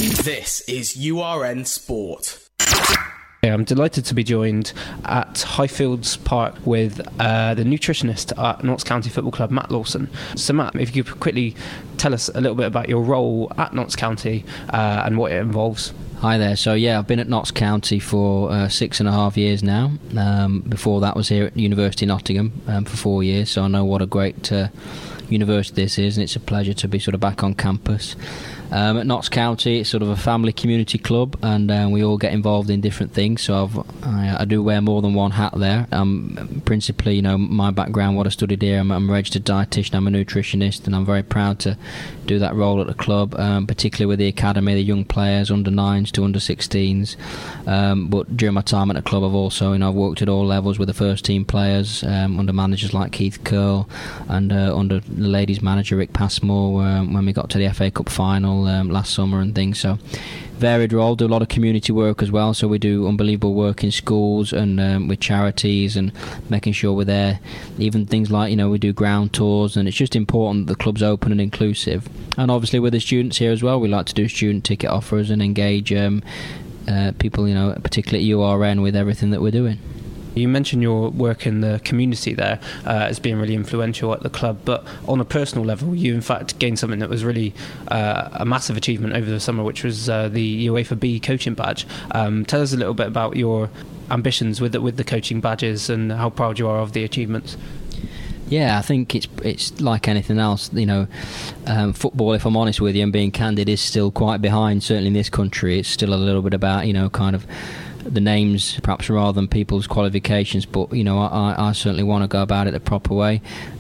This is URN Sport. I'm delighted to be joined at Highfields Park with the nutritionist at Notts County Football Club, Matt Lawson. So Matt, if you could quickly tell us a little bit about your role at Notts County and what it involves. Hi there. So I've been at Notts County for 6.5 years now. Before that was here at University of Nottingham for 4 years, so I know what a great university this is, and it's a pleasure to be sort of back on campus. At Notts County, it's sort of a family community club, and we all get involved in different things, so I do wear more than one hat there. Principally, my background, what I studied here, I'm a registered dietitian, I'm a nutritionist, and I'm very proud to do that role at the club, particularly with the academy, the young players, under 9s to under 16s. But during my time at the club, I've also I've worked at all levels with the first team players, under managers like Keith Curl, and under the ladies manager Rick Passmore, when we got to the FA Cup final last summer and things. So varied role, do a lot of community work as well, so we do unbelievable work in schools and with charities and making sure we're there, even things like we do ground tours, and it's just important that the club's open and inclusive. And obviously with the students here as well, we like to do student ticket offers and engage people, particularly at URN, with everything that we're doing. You mentioned your work in the community there as being really influential at the club, but on a personal level, you in fact gained something that was really a massive achievement over the summer, which was the UEFA B coaching badge. Tell us a little bit about your ambitions with the coaching badges and how proud you are of the achievements. Yeah, I think it's like anything else. Football, if I'm honest with you and being candid, is still quite behind. Certainly in this country, it's still a little bit about kind of the names perhaps rather than people's qualifications, but I certainly want to go about it the proper way,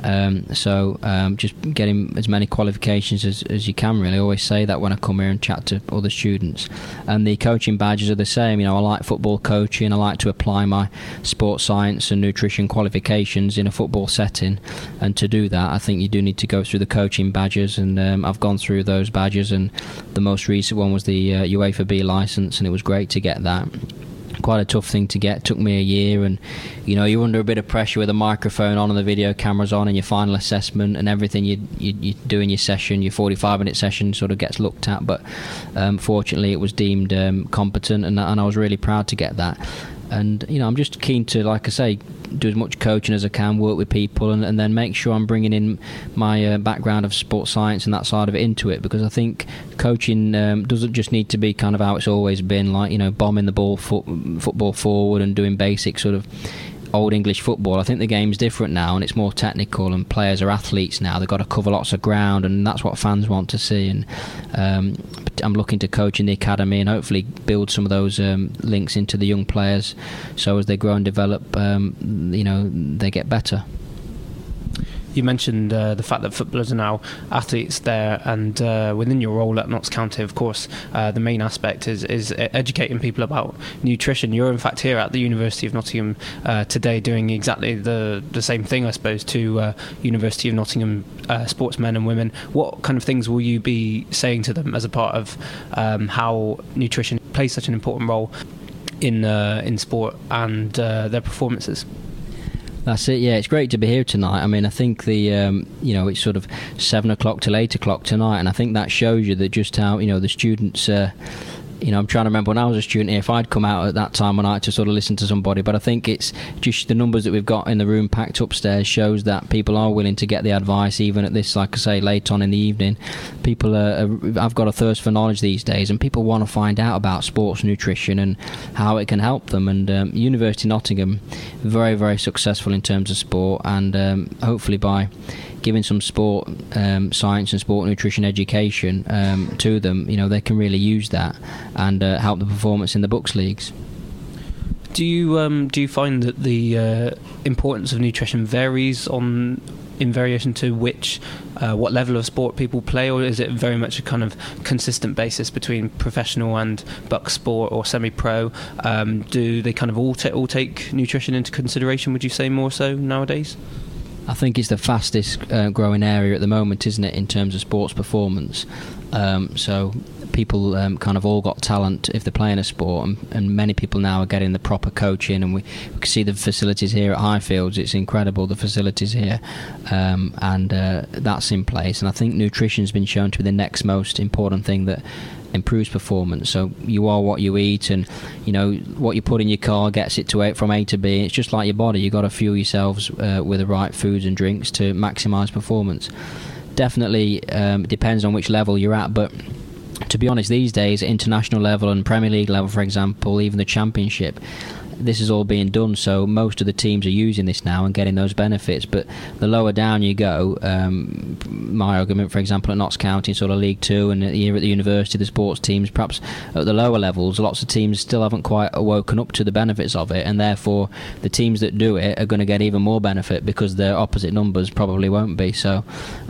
so just getting as many qualifications as you can, really. I always say that when I come here and chat to other students. And the coaching badges are the same. I like football coaching, I like to apply my sports science and nutrition qualifications in a football setting, and to do that I think you do need to go through the coaching badges, and I've gone through those badges, and the most recent one was the UEFA B licence, and it was great to get that. Quite a tough thing to get, took me a year, and you're under a bit of pressure with a microphone on and the video cameras on and your final assessment and everything you do in your session. Your 45-minute session sort of gets looked at, but fortunately it was deemed competent, and I was really proud to get that. And I'm just keen to, like I say, do as much coaching as I can, work with people, and then make sure I'm bringing in my background of sports science and that side of it into it, because I think coaching doesn't just need to be kind of how it's always been, like bombing the ball football forward and doing basic sort of old English football. I think the game's different now, and it's more technical, and players are athletes now. They've got to cover lots of ground, and that's what fans want to see. And I'm looking to coach in the academy and hopefully build some of those links into the young players, so as they grow and develop, they get better. You mentioned the fact that footballers are now athletes there, and within your role at Notts County, of course, the main aspect is educating people about nutrition. You're in fact here at the University of Nottingham today doing exactly the same thing, I suppose, to University of Nottingham sportsmen and women. What kind of things will you be saying to them as a part of how nutrition plays such an important role in sport and their performances? That's it, yeah. It's great to be here tonight. I mean, I think the it's sort of 7 o'clock till 8 o'clock tonight, and I think that shows you that just how the students. I'm trying to remember when I was a student here, if I'd come out at that time of night to sort of listen to somebody, but I think it's just the numbers that we've got in the room packed upstairs shows that people are willing to get the advice, even at this, like I say, late on in the evening. People I've got a thirst for knowledge these days, and people want to find out about sports nutrition and how it can help them. And University of Nottingham, very, very successful in terms of sport, and hopefully by giving some sport science and sport nutrition education to them, they can really use that and help the performance in the Bucks leagues. Do you find that the importance of nutrition varies in variation to what level of sport people play, or is it very much a kind of consistent basis between professional and Bucks sport or semi-pro? Do they kind of all take nutrition into consideration, would you say, more so nowadays? I think it's the fastest growing area at the moment, isn't it, in terms of sports performance? So people kind of all got talent if they're playing a sport, and many people now are getting the proper coaching, and we can see the facilities here at Highfields. It's incredible, the facilities here, and that's in place. And I think nutrition's been shown to be the next most important thing that improves performance. So you are what you eat, and what you put in your car gets it from A to B. It's just like your body. You've got to fuel yourselves with the right foods and drinks to maximise performance. Definitely depends on which level you're at, but to be honest, these days, at international level and Premier League level, for example, even the Championship, this is all being done, so most of the teams are using this now and getting those benefits. But the lower down you go, my argument, for example, at Notts County, sort of League 2, and here at the university, the sports teams, perhaps at the lower levels, lots of teams still haven't quite woken up to the benefits of it, and therefore the teams that do it are going to get even more benefit because their opposite numbers probably won't be. So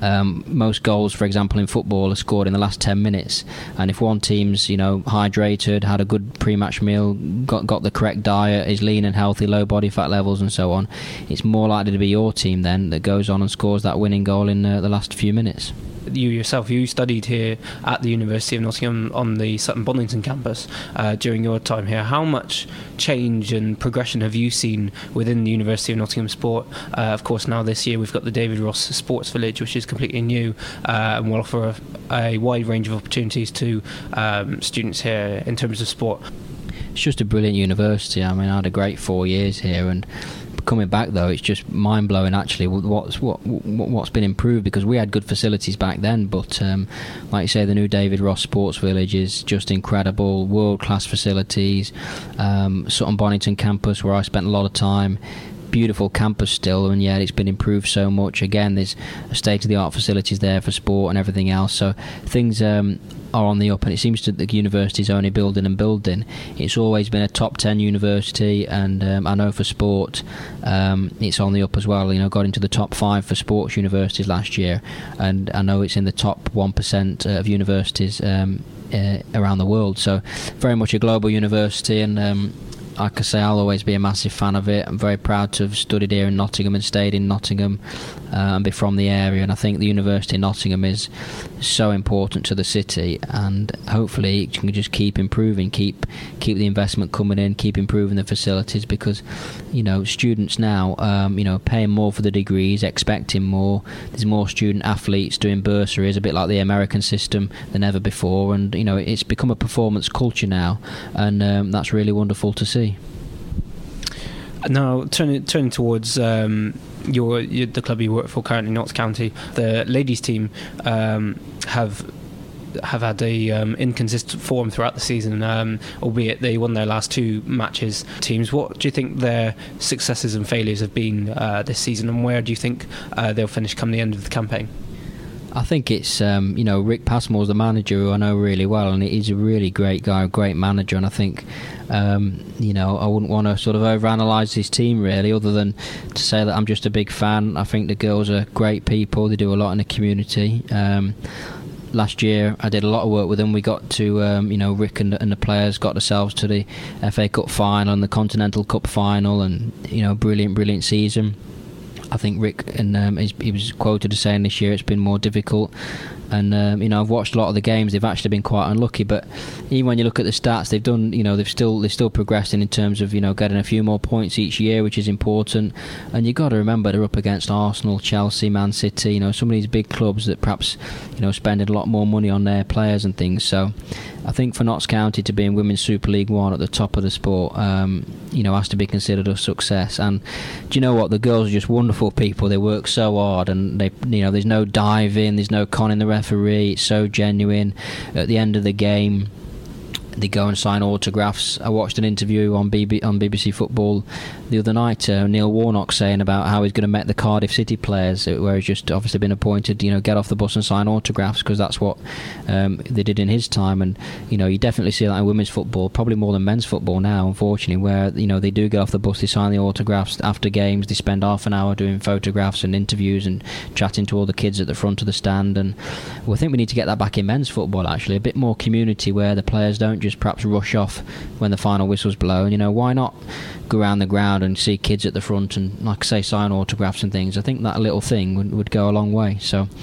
most goals, for example, in football are scored in the last 10 minutes, and if one team's hydrated, had a good pre-match meal, got the correct diet, is lean and healthy, low body fat levels and so on, it's more likely to be your team then that goes on and scores that winning goal in the last few minutes. You yourself, you studied here at the University of Nottingham on the Sutton Bonington campus during your time here. How much change and progression have you seen within the University of Nottingham sport? Of course, now this year we've got the David Ross Sports Village, which is completely new and will offer a wide range of opportunities to students here in terms of sport. It's just a brilliant university. I mean, I had a great 4 years here, and coming back though, it's just mind-blowing actually what's been improved, because we had good facilities back then, but like you say, the new David Ross Sports Village is just incredible, world-class facilities. Sutton Bonington campus, where I spent a lot of time, beautiful campus still, and yet it's been improved so much. Again, there's state-of-the-art facilities there for sport and everything else, so things are on the up, and it seems that the university's only building and building. It's always been a top 10 university, and I know for sport it's on the up as well. Got into the top 5 for sports universities last year, and I know it's in the top 1% of universities around the world, so very much a global university. And like I say, I'll always be a massive fan of it. I'm very proud to have studied here in Nottingham and stayed in Nottingham and be from the area, and I think the University of Nottingham is so important to the city, and hopefully it can just keep improving, keep the investment coming in, keep improving the facilities, because students now paying more for the degrees, expecting more. There's more student athletes doing bursaries, a bit like the American system, than ever before, and it's become a performance culture now, and that's really wonderful to see. Now, turning towards the club you work for currently, Notts County, the ladies' team have had a inconsistent form throughout the season, albeit they won their last 2 matches. Teams, what do you think their successes and failures have been this season, and where do you think they'll finish come the end of the campaign? I think it's Rick Passmore's the manager, who I know really well, and he's a really great guy, a great manager, and I think I wouldn't want to sort of overanalyse his team really, other than to say that I'm just a big fan. I think the girls are great people, they do a lot in the community. Last year I did a lot of work with them. We got to Rick and the players got themselves to the FA Cup final and the Continental Cup final, and brilliant season. I think Rick, and he was quoted as saying this year it's been more difficult, and I've watched a lot of the games. They've actually been quite unlucky, but even when you look at the stats, they've done, they're still progressing in terms of getting a few more points each year, which is important. And you've got to remember they're up against Arsenal, Chelsea, Man City, some of these big clubs that perhaps spending a lot more money on their players and things. So I think for Notts County to be in Women's Super League 1 at the top of the sport, has to be considered a success. And do you know what? The girls are just wonderful people. They work so hard, and they, there's no diving, there's no conning the referee. It's so genuine. At the end of the game, they go and sign autographs. I watched an interview on BBC Football the other night, Neil Warnock saying about how he's going to met the Cardiff City players, where he's just obviously been appointed, get off the bus and sign autographs, because that's what they did in his time. And you definitely see that in women's football, probably more than men's football now, unfortunately, where they do get off the bus, they sign the autographs after games, they spend half an hour doing photographs and interviews and chatting to all the kids at the front of the stand. And I think we need to get that back in men's football, actually, a bit more community, where the players don't just perhaps rush off when the final whistle's blown. Why not go around the ground and see kids at the front and, like I say, sign autographs and things? I think that little thing would go a long way. So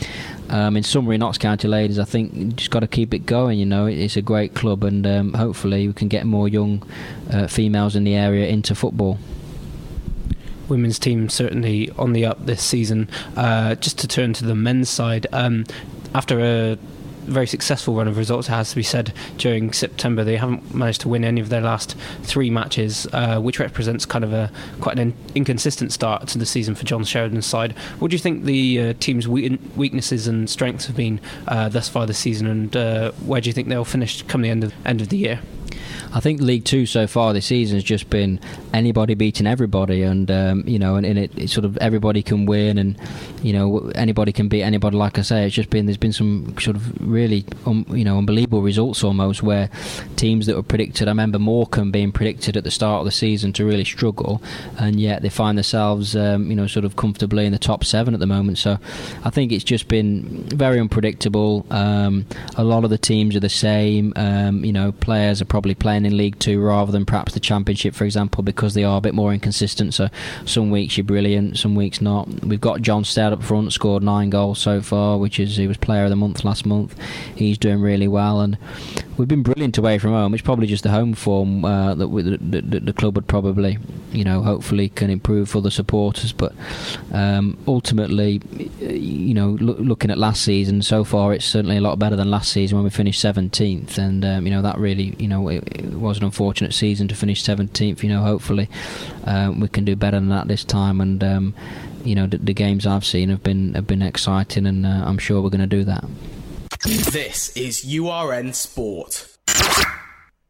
In summary, Notts County Ladies, I think you just got to keep it going. It's a great club, and hopefully we can get more young females in the area into football. Women's team certainly on the up this season. Just to turn to the men's side, after a very successful run of results, it has to be said, during September, they haven't managed to win any of their last 3 matches, which represents kind of quite an inconsistent start to the season for John Sheridan's side. What do you think the team's weaknesses and strengths have been thus far this season, and where do you think they'll finish come the end of the year? I think League Two so far this season has just been anybody beating everybody, and and it sort of everybody can win, and anybody can beat anybody. Like I say, it's just been there's been some sort of really unbelievable results almost, where teams that were predicted. I remember Morecambe being predicted at the start of the season to really struggle, and yet they find themselves sort of comfortably in the top 7 at the moment. So I think it's just been very unpredictable. A lot of the teams are the same. Players are probably playing in League Two rather than perhaps the Championship, for example, because they are a bit more inconsistent. So some weeks you're brilliant, some weeks not. We've got John Stead up front, scored 9 goals so far, he was Player of the Month last month. He's doing really well, and we've been brilliant away from home. It's probably just the home form that the club would probably, hopefully can improve for the supporters. But ultimately, looking at last season, so far it's certainly a lot better than last season when we finished 17th, and that really, it was an unfortunate season to finish 17th. Hopefully we can do better than that this time, and the games I've seen have been exciting, and I'm sure we're going to do that. This is URN Sport.